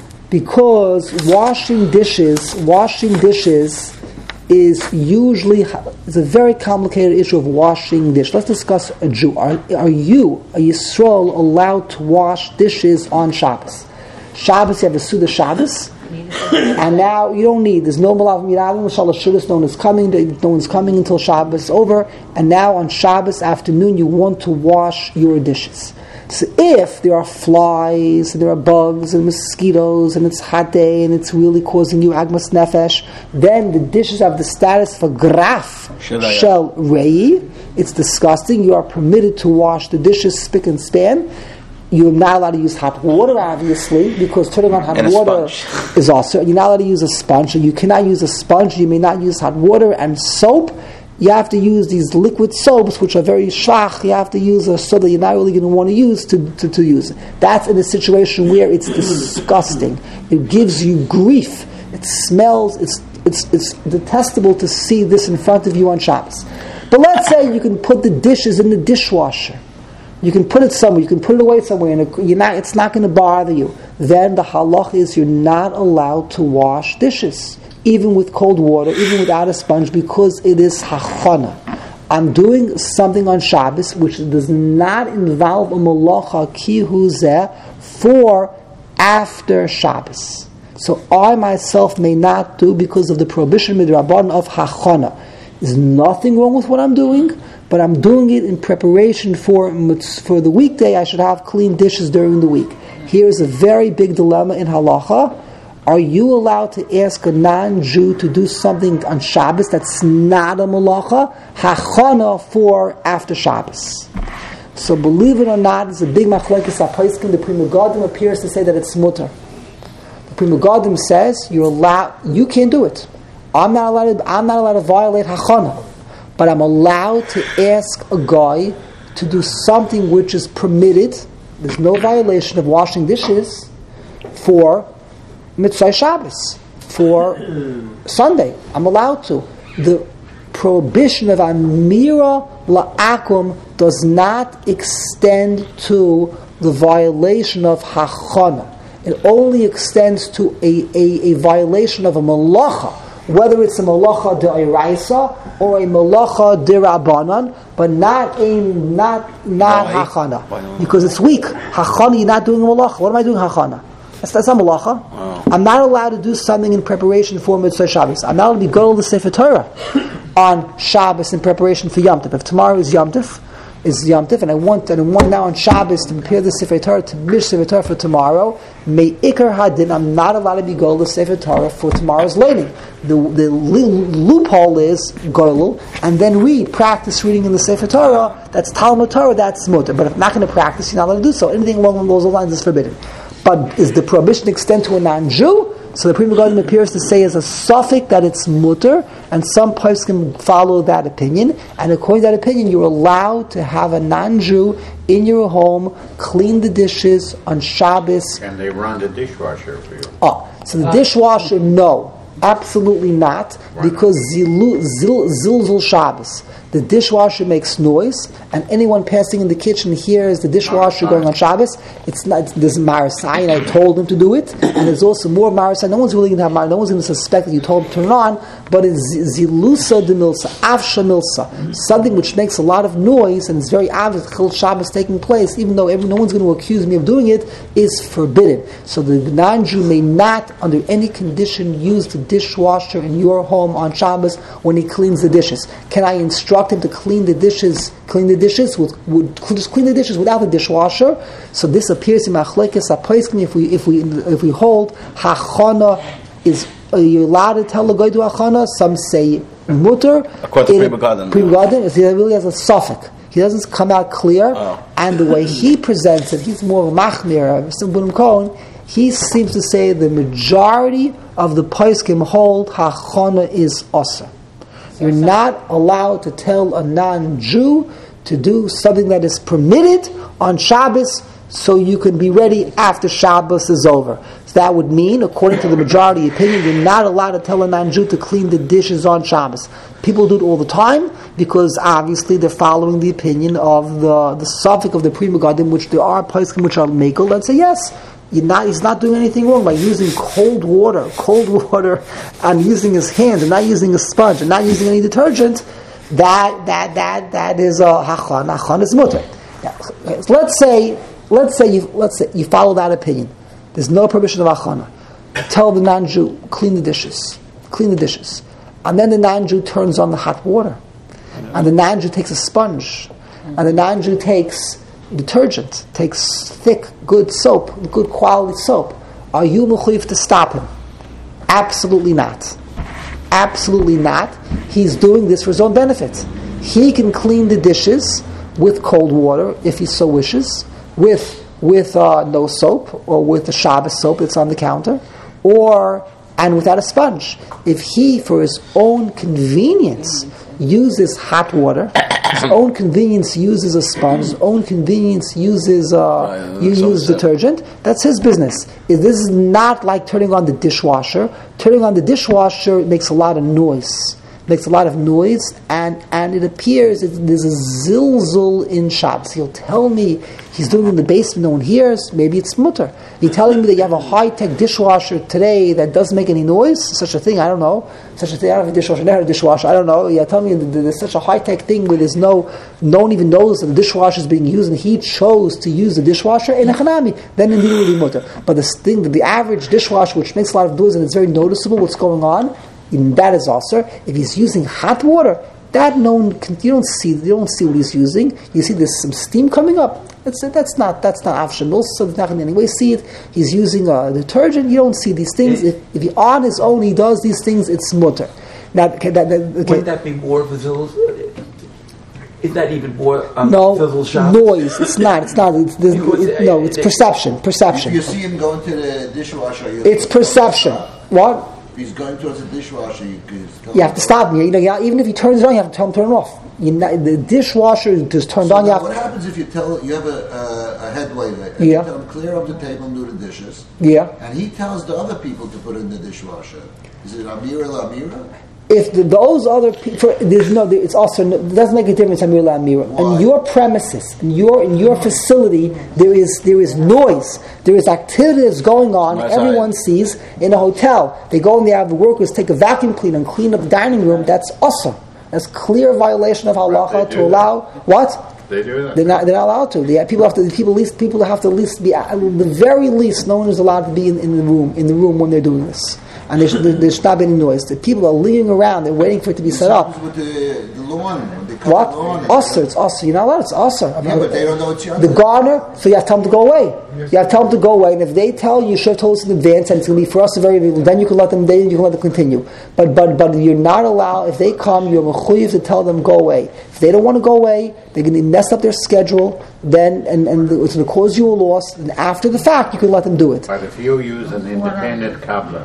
because washing dishes, washing dishes is usually, it's a very complicated issue of washing dishes. Let's discuss a Jew. Are, are you, a Yisrael, allowed to wash dishes on Shabbos? Shabbos, you have a Suda Shabbos. And now you don't need. There's no malav miralim l'shal shudas. No one is coming. No one's coming until Shabbos is over. And now on Shabbos afternoon, you want to wash your dishes. So if there are flies, and there are bugs and mosquitoes, and it's hot day, and it's really causing you agmas nefesh, then the dishes have the status of a graf shel rei. It's disgusting. You are permitted to wash the dishes spick and span. You're not allowed to use hot water, obviously, because turning on hot and water is also. You're not allowed to use a sponge. You cannot use a sponge. You may not use hot water and soap. You have to use these liquid soaps, which are very shach. You have to use a soap that you're not really going to want to use to, to, to use it. That's in a situation where it's disgusting. It gives you grief. It smells. It's it's it's detestable to see this in front of you on Shabbos. But let's say you can put the dishes in the dishwasher. You can put it somewhere. You can put it away somewhere, and it, you're not, it's not going to bother you. Then the halach is you're not allowed to wash dishes, even with cold water, even without a sponge, because it is hachana. I'm doing something on Shabbos which does not involve a malacha ki hu zeh for after Shabbos. So I myself may not do because of the prohibition midrabanan of hachana. There's nothing wrong with what I'm doing, but I'm doing it in preparation for for the weekday. I should have clean dishes during the week. Here's a very big dilemma in halacha. Are you allowed to ask a non-Jew to do something on Shabbos that's not a malacha? Hachana for after Shabbos. So believe it or not, it's a big machlekes hapaiskim. The Pri Megadim appears to say that it's mutar. The Pri Megadim says you're allowed. You can't do it. I'm not allowed to, I'm not allowed to violate hachana, but I'm allowed to ask a guy to do something which is permitted. There's no violation of washing dishes for Mitzvah Shabbos, for Sunday. I'm allowed to. The prohibition of Amira La'akum does not extend to the violation of hachana. It only extends to a, a, a violation of a malacha, whether it's a malacha de'iraisa or a malacha de'rabanan, but not a not not no, hachana, because it's weak. Hachana, you're not doing a malacha. What am I doing hachana? That's, that's not malacha. Oh. I'm not allowed to do something in preparation for Mitzvah Shabbos. I'm not allowed to be go to the Sefer Torah on Shabbos in preparation for Yom Tov. If tomorrow is Yom Tov, is Yom Tov, and I want and I want now on Shabbos to prepare the Sefer Torah to mish Sefer Torah for tomorrow, may ikar hadin, I'm not allowed to be go to the Sefer Torah for tomorrow's learning. The the loophole is go and then read, practice reading in the Sefer Torah. That's Talmud Torah. That's mutar. But if I'm not going to practice, you're not allowed to do so. Anything along those lines is forbidden. But is the prohibition extend to a non-Jew? So the Pri Megadim appears to say as a suffix that it's mutter, and some parts can follow that opinion. And according to that opinion, you're allowed to have a non-Jew in your home clean the dishes on Shabbos. Can they run the dishwasher for you? Oh, so the dishwasher, no. Absolutely not, because zilu, zil, zilzul Shabbos. The dishwasher makes noise, and anyone passing in the kitchen hears the dishwasher going on Shabbos. It's not. There's marasai, and I told him to do it, and there's also more marasai. No one's really going to have mar. No one's going to suspect that you told him to turn it on. But it's zilusa de milsa, afsha milsa, something which makes a lot of noise, and it's very obvious Chil Shabbos taking place, even though every, no one's going to accuse me of doing it, is forbidden. So the non-Jew may not, under any condition, use the dishwasher in your home on Shabbos when he cleans the dishes. Can I instruct him to clean the dishes, clean the dishes with, with just clean the dishes without the dishwasher? So this appears in Machlekes HaPoskim. If we if we if we hold hachana is uh, you're allowed to tell the guy to hachana. Some say mutter. According to Pri Megadim, Pri Megadim, he really has a suffix. He doesn't come out clear, oh. and the way he presents it, he's more of a machmir, a Simbunim Kohen. He seems to say the majority of the poskim hold hachana is osir. You're not allowed to tell a non-Jew to do something that is permitted on Shabbos so you can be ready after Shabbos is over. So that would mean, according to the majority opinion, you're not allowed to tell a non-Jew to clean the dishes on Shabbos. People do it all the time because obviously they're following the opinion of the, the suffix of the Pri Megadim, which there are poskim which are makel that say yes. You're not, he's not doing anything wrong by using cold water, cold water, and using his hands, and not using a sponge, and not using any detergent. That that that that is a hachan. Hachan is mutter. Now, let's say, let's say you let's say you follow that opinion. There's no permission of hachana. Tell the non-Jew clean the dishes, clean the dishes, and then the non-Jew turns on the hot water, and the non-Jew takes a sponge, and the non-Jew takes detergent, takes thick, good soap, good quality soap. Are you mechuyev to stop him? Absolutely not. Absolutely not. He's doing this for his own benefit. He can clean the dishes with cold water if he so wishes, with with uh, no soap, or with the Shabbos soap that's on the counter, or and without a sponge. If he, for his own convenience, uses hot water, his own convenience uses a sponge, his own convenience uses uh, you use detergent, that's his business. If this is not like turning on the dishwasher. Turning on the dishwasher makes a lot of noise. Makes a lot of noise, and, and it appears that there's a zilzul in Shabbos. He'll tell me he's doing it in the basement, no one hears, maybe it's mutter. You're telling me that you have a high-tech dishwasher today that doesn't make any noise? Such a thing, I don't know. Such a thing, I don't have a dishwasher, I never had a dishwasher, I don't know. You're telling me that there's such a high-tech thing where there's no, no one even knows that the dishwasher is being used, and he chose to use the dishwasher in a chanami, then indeed it will be mutter. But this thing, the average dishwasher, which makes a lot of noise and it's very noticeable what's going on, that is also. If he's using hot water, that no one can, you don't see you don't see what he's using. You see there's some steam coming up. That's that's not that's not optional. So it's not going to in any way see it. He's using a detergent. You don't see these things. If, if he on his own he does these things, it's mutter. Now, okay, that, that, okay. Wouldn't that be more visuals? Is that even more um, no visual shop? Noise? It's not. It's not. It's, it, it, no, it's perception. Perception. You see him going to the dishwasher. You it's perception. What? He's going towards the dishwasher. You, you have to stop him. You know, you, even if he turns it on, you have to tell him to turn it off. You know, the dishwasher is turned so on. You have what happens if you tell you have a, a, a head waiter and yeah. you tell him clear up the table and do the dishes? Yeah. And he tells the other people to put in the dishwasher. Is it Amira la Amira? If the, those other people, there's no, it's also it doesn't make a difference. Amira la Amira. On your premises, in your in your facility, there is there is noise. There is activity that's going on. That's everyone right. sees in a hotel. They go and they have the workers take a vacuum cleaner and clean up the dining room. That's awesome. That's clear violation of halacha to allow that. What? They do that. They're not. They're not allowed to. They, people have to. People least. People have to at least be. At the very least, no one is allowed to be in, in the room. In the room when they're doing this. And there should, there should not be any noise. The people are leaning around, they're waiting for it to be set up. With the, the lawn, when they cut what? The lawn. Also, it's also. You're not allowed, it's also. I mean, yeah, but they don't know it's your the gardener, so you have to tell them to go away. You have to tell them to go away, and if they tell you, you should have told us in advance, and it's going to be for us a very little, then you can let them, then you can let them continue. But but but you're not allowed, if they come, you're mechuyev to tell them go away. If they don't want to go away, they're going to mess up their schedule, then, and, and it's going to cause you a loss, and after the fact, you can let them do it. But if you use an independent kabbalah,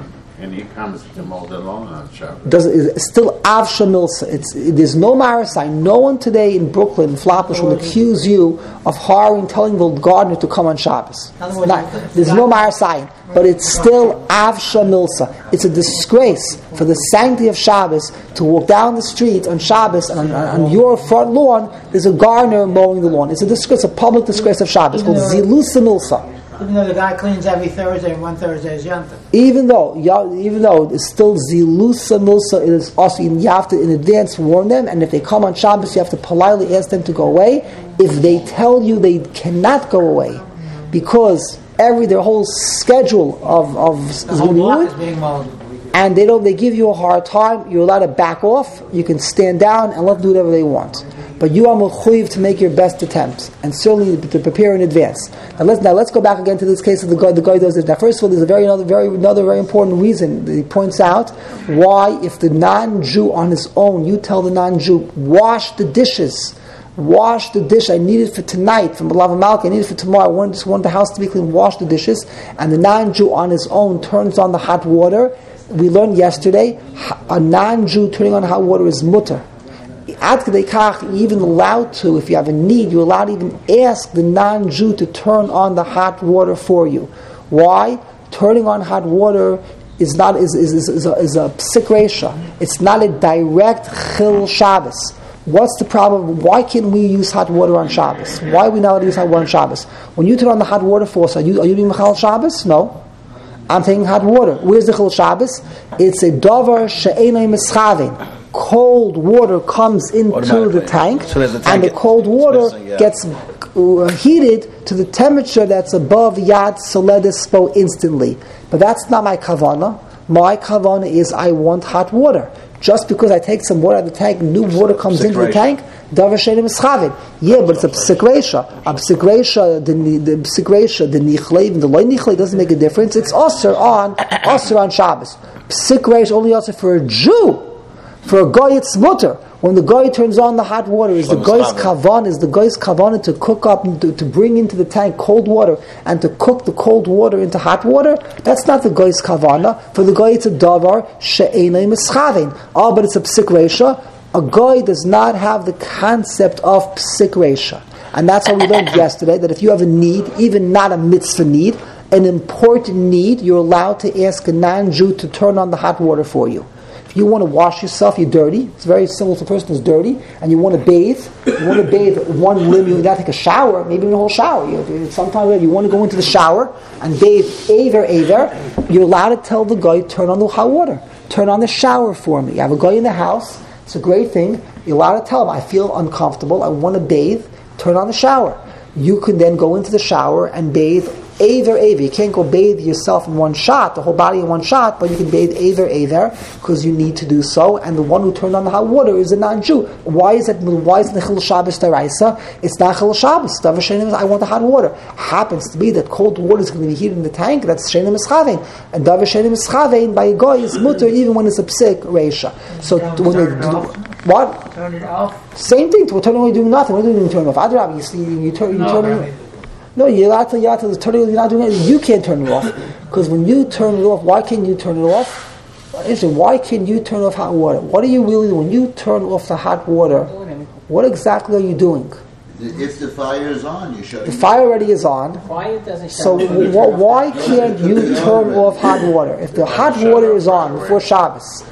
And he comes to mow the lawn on Shabbos. Does it's still avsha milsa. It's it, there's no marasai. No one today in Brooklyn, in Flatbush, will accuse you of hiring, telling the gardener to come on Shabbos. Not, there's no marasai, but it's still avsha milsa. It's a disgrace for the sanctity of Shabbos to walk down the street on Shabbos and on, on, on your front lawn there's a gardener mowing the lawn. It's a disgrace, a public disgrace of Shabbos. It's called zilusa milsa. Even though the guy cleans every Thursday and one Thursday is Yom Tov. Even though, even though it's still zilusa milsa, it is also you have to in advance warn them, and if they come on Shabbos, you have to politely ask them to go away. If they tell you they cannot go away because every their whole schedule of of the whole block is being mowed, and they don't, they give you a hard time, you're allowed to back off. You can stand down and let them do whatever they want. But you are mechuyev to make your best attempts, and certainly to prepare in advance. Now let's now let's go back again to this case of the guy. The guy does this. Now, first of all, there's a very another very another very important reason that he points out why, if the non-Jew on his own, you tell the non-Jew, wash the dishes, wash the dish. I need it for tonight from Balav Malka. I need it for tomorrow. I want, just want the house to be clean. Wash the dishes, and the non-Jew on his own turns on the hot water. We learned yesterday a non-Jew turning on hot water is mutter. Ad kedei kach, you're even allowed to, if you have a need, you're allowed to even ask the non-Jew to turn on the hot water for you. Why? Turning on hot water is not is is is, is a, is a psik reisha. It's not a direct chil Shabbos. What's the problem? Why can't we use hot water on Shabbos? Why are we not allowed to use hot water on Shabbos? When you turn on the hot water for us, are you are you doing mechal Shabbos? No. I'm taking hot water. Where's the chil Shabbos? It's a davar she'enei mischavin. Cold water comes into the tank, so the tank and the cold water missing, yeah. gets uh, heated to the temperature that's above Yad Soledis Spo instantly. But that's not my kavana. My kavana is I want hot water. Just because I take some water out of the tank, new water comes into the tank, davar she'enei mischavin. Yeah, but it's a psik reisha. A psik reisha, the psik reisha, the nichlei, and the loy nichlei doesn't make a difference. It's osir on osir on Shabbos. Psik reisha only osir for a Jew. For a guy, it's mutter. When the guy turns on the hot water, is the guy's kavan, is the guy's kavan to cook up, to, to bring into the tank cold water, and to cook the cold water into hot water? That's not the guy's kavana. For the guy, it's a davar she'enei mischavin. Oh, but it's a psik reisha. A guy does not have the concept of psik reisha. And that's how we learned yesterday, that if you have a need, even not a mitzvah need, an important need, you're allowed to ask a non-Jew to turn on the hot water for you. You want to wash yourself, you're dirty. It's very simple. If a person is dirty and you want to bathe, you want to bathe one limb, you got to take a shower, maybe even a whole shower. You, sometimes you want to go into the shower and bathe aver, aver. You're allowed to tell the guy, turn on the hot water. Turn on the shower for me. You have a guy in the house, it's a great thing. You're allowed to tell him, I feel uncomfortable, I want to bathe, turn on the shower. You can then go into the shower and bathe aver, aver. You can't go bathe yourself in one shot, the whole body in one shot, but you can bathe aver, aver, because you need to do so. And the one who turned on the hot water is a non-Jew. Why is it? Why is it Chil Shabbos Daraisa? It's not Chil Shabbos. I want the hot water. Happens to be that cold water is going to be heated in the tank. That's Shenim Eschavein. And Davar Shenim Eschavein by a guy is mutter even when it's a psik reisha. So when they do, what? Turn it off. Same thing. We're turning away doing nothing. We're doing turn it off. Adrab, you see, you turn, you no, turn it. No, you're not, you're not, you're not doing it. You can't turn it off. Because when you turn it off, why can't you turn it off? Interesting. Why can't you turn off hot water? What are you really doing? When you turn off the hot water, what exactly are you doing? If the fire is on, you shut it. The fire already is on. Fire doesn't shut So w- w- why can't you turn off hot water? If the hot water is on before Shabbos,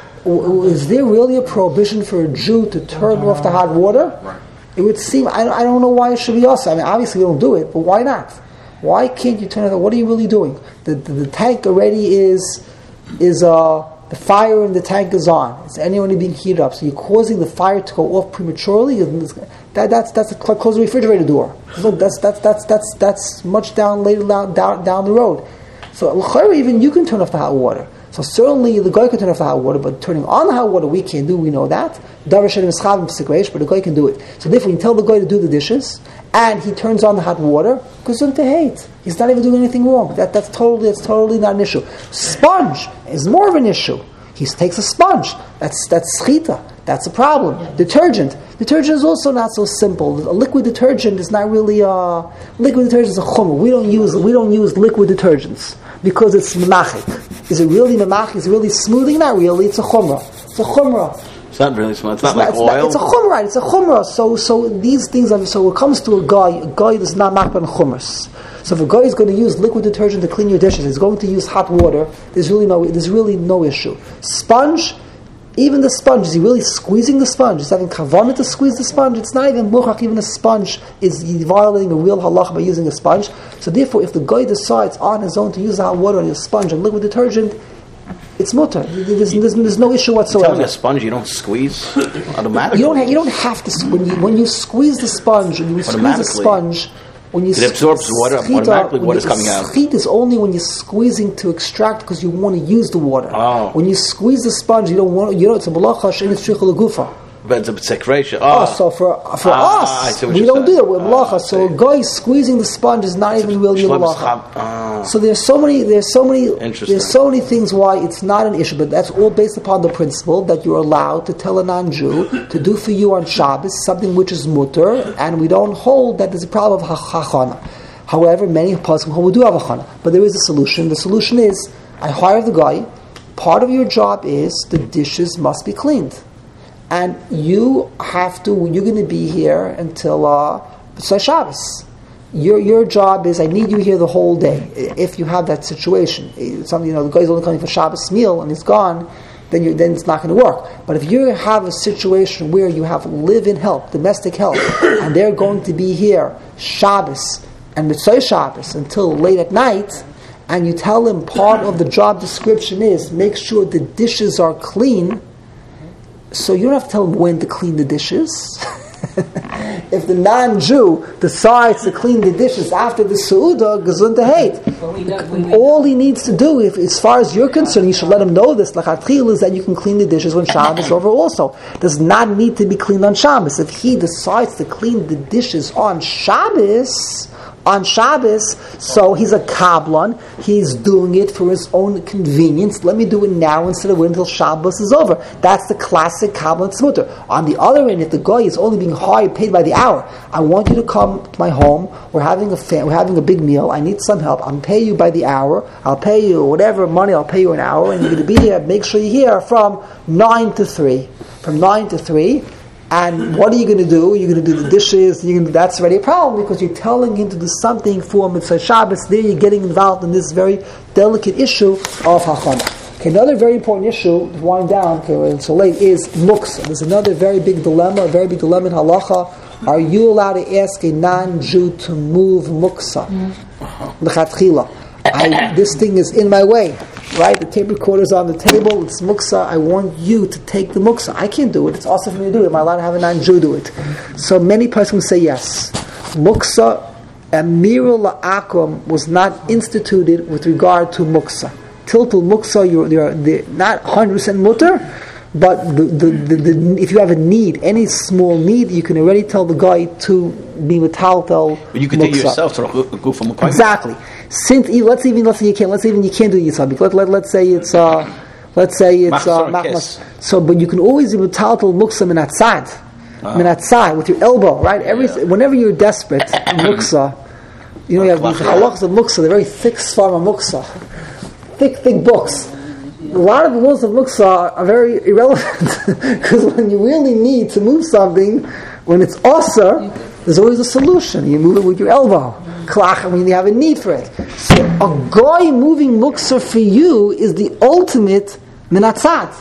w- is there really a prohibition for a Jew to turn off the hot water? It would seem, I don't, I don't know why it should be us. I mean, obviously we don't do it, but why not? Why can't you turn it on? What are you really doing? The, the, the tank already is, is uh, the fire in the tank is on. It's anyway being heated up. So you're causing the fire to go off prematurely. That, that's that's like close the refrigerator door. That's that's that's that's that's much down later down down, down the road. So even you can turn off the hot water. So certainly the guy can turn off the hot water, but turning on the hot water we can't do. We know that. Davar she'enei mischavin psik reish, but the guy can do it. So therefore, you tell the guy to do the dishes, and he turns on the hot water because of the hate. He's not even doing anything wrong. That that's totally that's totally not an issue. Sponge is more of an issue. He takes a sponge. That's that's schita. That's a problem. Yeah. Detergent. Detergent is also not so simple. A liquid detergent is not really a liquid detergent is a chumrah. We don't use we don't use liquid detergents because it's menachik. Is it really mamach? Is it really smoothing? Not really. It's a chumrah. It's a chumrah. It's not really smooth. It's, It's not like it's oil. it's a chumrah. It's a chumrah. So, so these things are. So, when it comes to a guy, a guy does not makban chumras. So, if a guy is going to use liquid detergent to clean your dishes, he's going to use hot water. There's really no. There's really no issue. Sponge. Even the sponge, is he really squeezing the sponge? Is he having kavanah to squeeze the sponge? It's not even muchach, even a sponge is violating a real halach by using a sponge. So therefore, if the guy decides on his own to use the hot water on his sponge and liquid detergent, it's mutter. There's, there's, there's no issue whatsoever. Telling a sponge you don't squeeze automatically. You don't, ha- you don't have to, when you, when you squeeze the sponge, when you squeeze the sponge, when you it absorbs water, automatically water's coming out. Heat is only when you're squeezing to extract because you want to use the water. Oh. When you squeeze the sponge, you don't want, you know, it's a malacha, she'en tzricha legufa. But it's a secretion. Oh, oh so for for ah, us, we don't saying. do that. We're malacha. Ah, so a guy squeezing the sponge is not even really a malacha. Ah. So there's so many, there's so many, Interesting. there's so many things why it's not an issue. But that's all based upon the principle that you're allowed to tell a non-Jew to do for you on Shabbos something which is mutter, and we don't hold that there's a problem of hachana. However, many poskim hold we do have a chana, but there is a solution. The solution is I hire the guy. Part of your job is the dishes must be cleaned. And you have to, you're going to be here until uh, Shabbos. Your your job is, I need you here the whole day. If you have that situation, something, you know, the guy's only coming for Shabbos meal and he's gone, then you then it's not going to work. But if you have a situation where you have live-in help, domestic help, and they're going to be here Shabbos and Mitzvah Shabbos until late at night, and you tell them part of the job description is make sure the dishes are clean. So you don't have to tell him when to clean the dishes. If the non-Jew decides to clean the dishes after the Seudah, gesund to hate. All he needs to do, if, as far as you're concerned, you should let him know this, lachatchil, is that you can clean the dishes when Shabbos is over also. Does not need to be cleaned on Shabbos. If he decides to clean the dishes on Shabbos, on Shabbos, so he's a kablan, he's doing it for his own convenience. Let me do it now instead of waiting until Shabbos is over. That's the classic kablan smutter. On the other end, if the guy is only being hired, paid by the hour, I want you to come to my home, we're having a fam- we're having a big meal, I need some help, I'll pay you by the hour, I'll pay you whatever money, I'll pay you an hour, and you're going to be here, make sure you're here from nine to three. From nine to three, and what are you going to do? You're going to do the dishes. You're going to, that's already a problem because you're telling him to do something for Mitzvah Shabbos. There you're getting involved in this very delicate issue of hachana. Okay, another very important issue, to wind down, okay, it's so late, is muksa. There's another very big dilemma, a very big dilemma in halacha. Are you allowed to ask a non-Jew to move muksa? L'chatchila. I, this thing is in my way, right? The tape recorder's on the table, it's muksa, I want you to take the muksa. I can't do it, it's also for me to do it. Am I allowed to have a non-Jew do it? So many persons say yes. Muksa, Amira La'akum, was not instituted with regard to muksa. Tiltul muksa, you're, you're, you're not one hundred percent mutter, but the, the, the, the, if you have a need, any small need, you can already tell the guy to be metaltel. But you can do it yourself to go from a exactly. Since let's even let's say you can't let's even you can't do yitzhak. Let let let's say it's uh, let's say it's uh, machmas. So, but you can always do metaltel muksa min atzad, min atzad with your elbow, right? Every yeah. Whenever you're desperate, muksa. You know, you have these halachas of muksa. They're very thick svarma muksa, thick thick books. A lot of the laws of muksa are very irrelevant because when you really need to move something, when it's asr, there's always a solution. You move it with your elbow. Klach, when you have a need for it. So a guy moving muksa for you is the ultimate minatzat.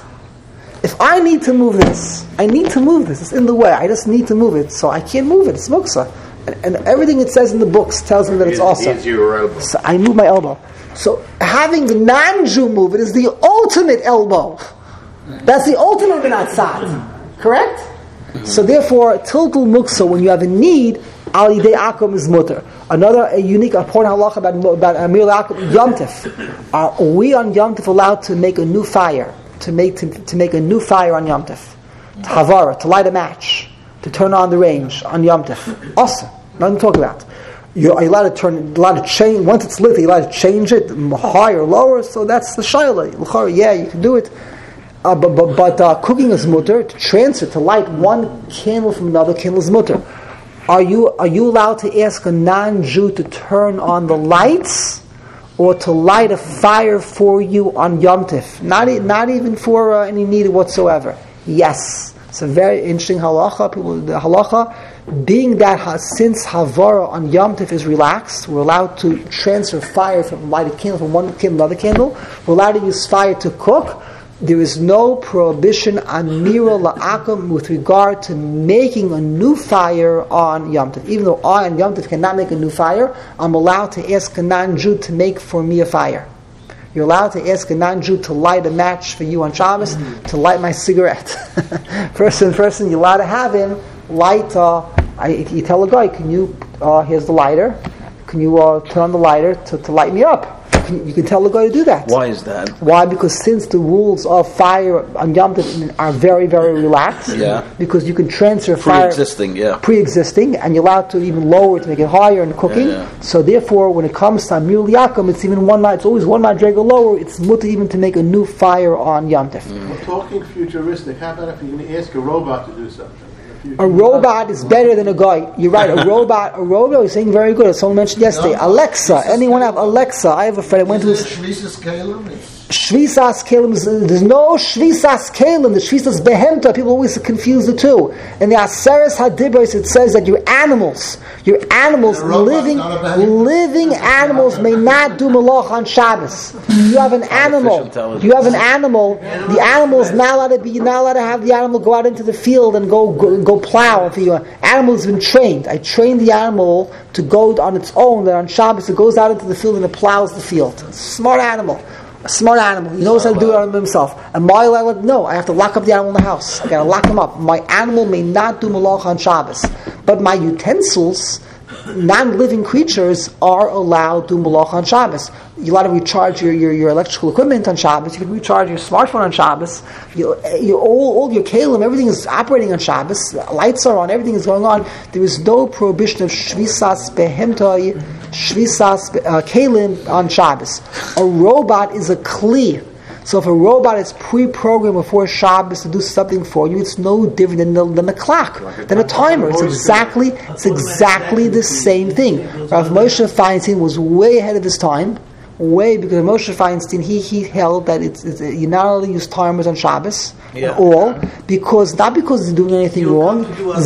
If I need to move this, I need to move this. It's in the way. I just need to move it. So I can't move it. It's muksa. And, and everything it says in the books tells me that it's awesome. So I move my elbow. So having the non-Jew move it is the ultimate elbow. That's the ultimate minatzat. Correct? Mm-hmm. So therefore, tiltul muksa, when you have a need, al yidei akum is mutter. Another a unique important halacha about about amir akum, Yom Tov. Are we on Yom Tov allowed to make a new fire? To make to, to make a new fire on Yom Tov? To havara, to light a match, to turn on the range on Yom Tov. Awesome. Nothing to talk about. You're allowed to turn, allowed to change. Once it's lit, you're allowed to change it higher, lower. So that's the shayla. Yeah, you can do it. Uh, but but, but uh, cooking is mutter. To transfer, to light one candle from another candle is mutter. Are you are you allowed to ask a non-Jew to turn on the lights, or to light a fire for you on Yom Tif, not, e- not even for uh, any need whatsoever. Yes. It's a very interesting halacha. People, the halacha, being that ha, since Havara on Yom Tif is relaxed, we're allowed to transfer fire from light a candle from one candle to another candle. We're allowed to use fire to cook. There is no prohibition on Mira La'akum with regard to making a new fire on Yom Tov. Even though I on Yom Tov cannot make a new fire, I'm allowed to ask a non-Jew to make for me a fire. You're allowed to ask a non-Jew to light a match for you on Shabbos, to light my cigarette. person, person, you're allowed to have him light, uh, I, you tell a guy, can you, uh, here's the lighter, can you uh, turn on the lighter to, to light me up? You can tell the guy to do that. Why is that? Why? Because since the rules of fire on Yom Tov are very, very relaxed, yeah. because you can transfer fire pre-existing, yeah, pre-existing, and you're allowed to even lower it to make it higher in cooking. Yeah, yeah. So therefore, when it comes to Amir Yakum, it's even one night. It's always one madrega lower. It's mutter even to make a new fire on Yom Tov. Mm. We're talking futuristic. How about if you're going to ask a robot to do something? A robot is better than a guy. You're right. A robot, a robot is saying very good. As someone mentioned yesterday, Alexa. Anyone have Alexa? I have a friend. I went to his Shvisas Kalim. Shvisas Kalim. There's no Shvisas Kalim. The Shvisas Behemta. People always confuse the two. In the Aseres Hadibros, it says that your animals, your animals, living, living animals may not do malach on Shabbos. You have an animal. You have an animal. The animal is not allowed to be. You're not allowed to have the animal go out into the field and go go, go plow. If your animal has been trained, I trained the animal to go on its own. That on Shabbos it goes out into the field and it plows the field. It's a smart animal. A smart animal. He knows how to do it on himself. And my like, no, I have to lock up the animal in the house. I got to lock him up. My animal may not do malach on Shabbos, but my utensils, non-living creatures, are allowed to do malach on Shabbos. You're allowed to recharge your, your, your electrical equipment on Shabbos. You can recharge your smartphone on Shabbos. You, you, all, all your kalim, everything is operating on Shabbos. Lights are on. Everything is going on. There is no prohibition of shvisas behemtai, shvisas uh, kalim on Shabbos. A robot is a kli. So if a robot is pre-programmed before Shabbos to do something for you, it's no different than, the, than a clock, than a timer. It's exactly, it's exactly the same thing. Rav Moshe Feinstein was way ahead of his time. Way, because Moshe Feinstein, he, he held that it's, it's you not only use timers on Shabbos yeah. at all, because not because he's doing anything you wrong.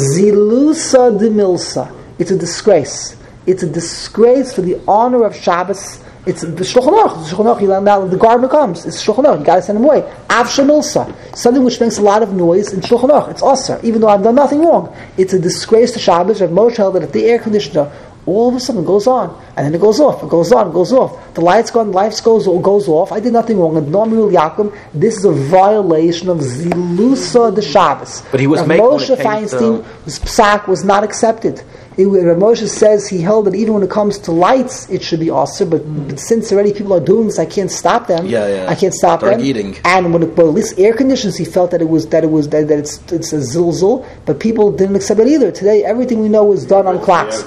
Zilusa de milsa. It's a disgrace. It's a disgrace for the honor of Shabbos. It's the Shulchan Aruch. The Shulchan Aruch, now the gardener comes. It's Shulchan Aruch. You got to send him away. Avsha milsa. Something which makes a lot of noise in Shulchan Aruch. It's usher, even though I've done nothing wrong. It's a disgrace to Shabbos. Rav Moshe held that if the air conditioner all of a sudden goes on, and then it goes off, it goes on, it goes off. The lights go on, the lights goes goes off. I did nothing wrong. And Noamil Yakum, this is a violation of Zilusa de Shabbos. But he was Rav making Moshe Feinstein, his psak was not accepted. It, Rav Moshe says he held that even when it comes to lights, it should be also. But, mm. but since already people are doing this, I can't stop them. Yeah, yeah. I can't stop They're them. Eating. And when it, but at least air conditions, he felt that it was that it was that, that it's it's a zilzul. But people didn't accept it either. Today, everything we know is done on clocks.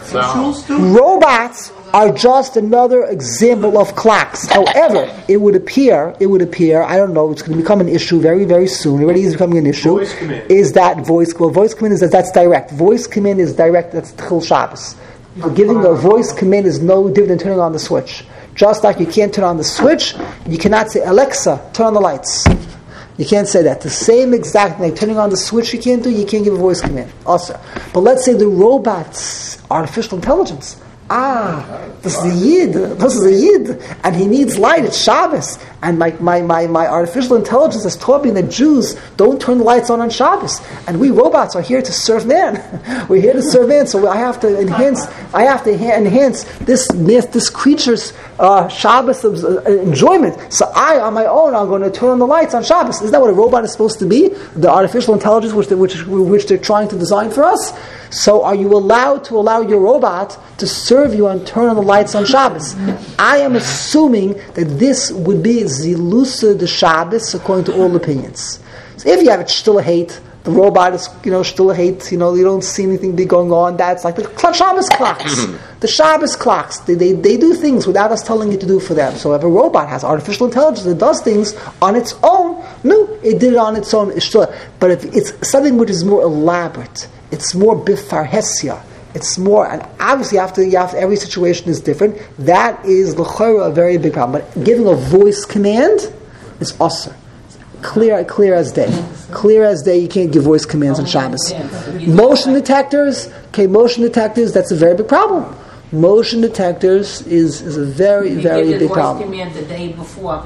Robots are just another example of clocks. However, it would appear, it would appear, I don't know, it's going to become an issue very, very soon. It already is becoming an issue. Voice command. Is that voice? Well, voice command is that that's direct. Voice command is direct. That's Tchil Shabbos. Giving a voice command is no different than turning on the switch. Just like you can't turn on the switch, you cannot say, Alexa, turn on the lights. You can't say that. The same exact thing, like turning on the switch you can't do, you can't give a voice command. Also. But let's say the robot's artificial intelligence. Ah, this is a Yid. This is a Yid. And he needs light. It's Shabbos. And my, my, my, my artificial intelligence has taught me that Jews don't turn the lights on on Shabbos. And we robots are here to serve man. We're here to serve man. So I have to enhance, I have to enhance this, this creature's uh, Shabbos uh, enjoyment. So I, on my own, I'm going to turn on the lights on Shabbos. Isn't that what a robot is supposed to be? The artificial intelligence which, they, which, which they're trying to design for us? So are you allowed to allow your robot to serve you and turn on the lights on Shabbos? I am assuming that this would be Zilusa de Shabbos according to all opinions. So if you have it still a hate, the robot is, you know, still a hate, you know, you don't see anything big going on, that's like the Shabbos clocks. The Shabbos clocks, they, they, they do things without us telling you to do for them. So if a robot has artificial intelligence that does things on its own, no, it did it on its own. It's still, but if it's something which is more elaborate, it's more bifarhesia, It's more, and obviously after, after every situation is different. That is l'chora a very big problem. But giving a voice command is asur. Clear, clear as day. Clear as day. You can't give voice commands on Shabbos. Motion detectors. Okay, motion detectors. That's a very big problem. Motion detectors is, is a very, You very give big the voice problem. command the day before.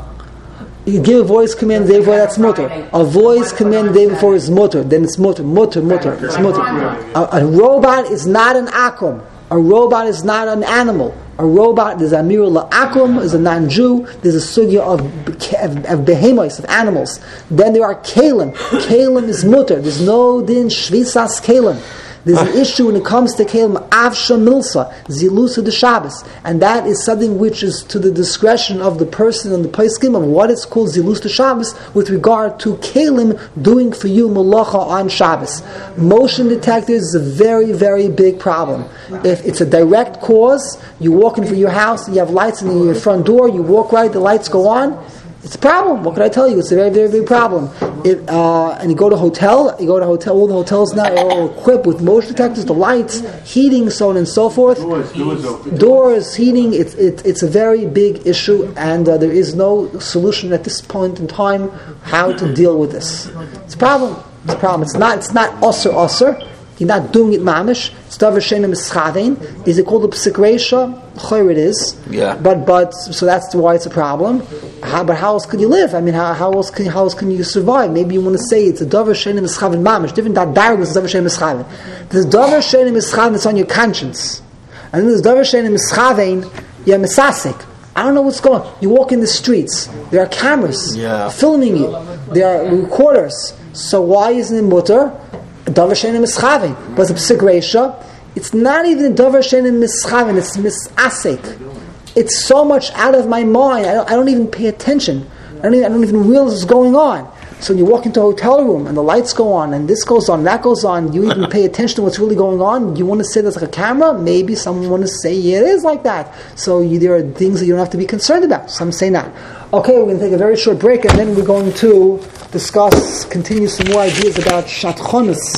You give a voice command the day before, that's mutter. A voice command the day before is mutter. Then it's mutter, mutter, mutter. It's mutter. A, a robot is not an akum. A robot is not an animal. A robot is a mirul la'akum, is a non-Jew. There's a sugya of, of, of behemoths, of animals. Then there are kalim. Kalim is mutter. There's no din shvisas kalim. There's an issue when it comes to Kalim, Avsha Milsa, Zilusa de Shabbos. And that is something which is to the discretion of the person and the poskim of what is called Zilus de Shabbos with regard to Kalim doing for you Malacha on Shabbos. Motion detectors is a very, very big problem. If it's a direct cause, you walk into your house, you have lights in your front door, you walk right, the lights go on, it's a problem. What can I tell you? It's a very, very big problem. It, uh, and you go to a hotel, you go to a hotel, all the hotels now are all equipped with motion detectors, the lights, heating, so on and so forth. Doors, doors, open. Doors, heating, it, it, it's a very big issue, and uh, there is no solution at this point in time how to deal with this. It's a problem. It's a problem. It's not, it's not osir osir. You're not doing it mamish. It's davar she'eino mischavein. Is it called a psik reisha? Chayr it is. Yeah. But but so that's why it's a problem. How, but how else could you live? I mean, how, how else can how else can you survive? Maybe you want to say it's a davar she'eino mischavein mamish. Different that direct is davar she'eino mischavein. There's davar she'eino mischavein that's on your conscience, and then there's davar she'eino mischavein you're misasik. I don't know what's going on. You walk in the streets. There are cameras Yeah. filming you. There are recorders. So why isn't it mutter? Davar she'eino mischavein, but it's a psik reisha. It's not even davar she'eino mischavein. It's misasik. It's so much out of my mind. I don't, I don't even pay attention. I don't even, I don't even realize what's going on. So when you walk into a hotel room and the lights go on and this goes on, that goes on, you even pay attention to what's really going on. You want to say there's like a camera? Maybe someone want to say, yeah, it is like that. So you, there are things that you don't have to be concerned about. Some say not. Okay, we're going to take a very short break and then we're going to discuss, continue some more ideas about shatchonis.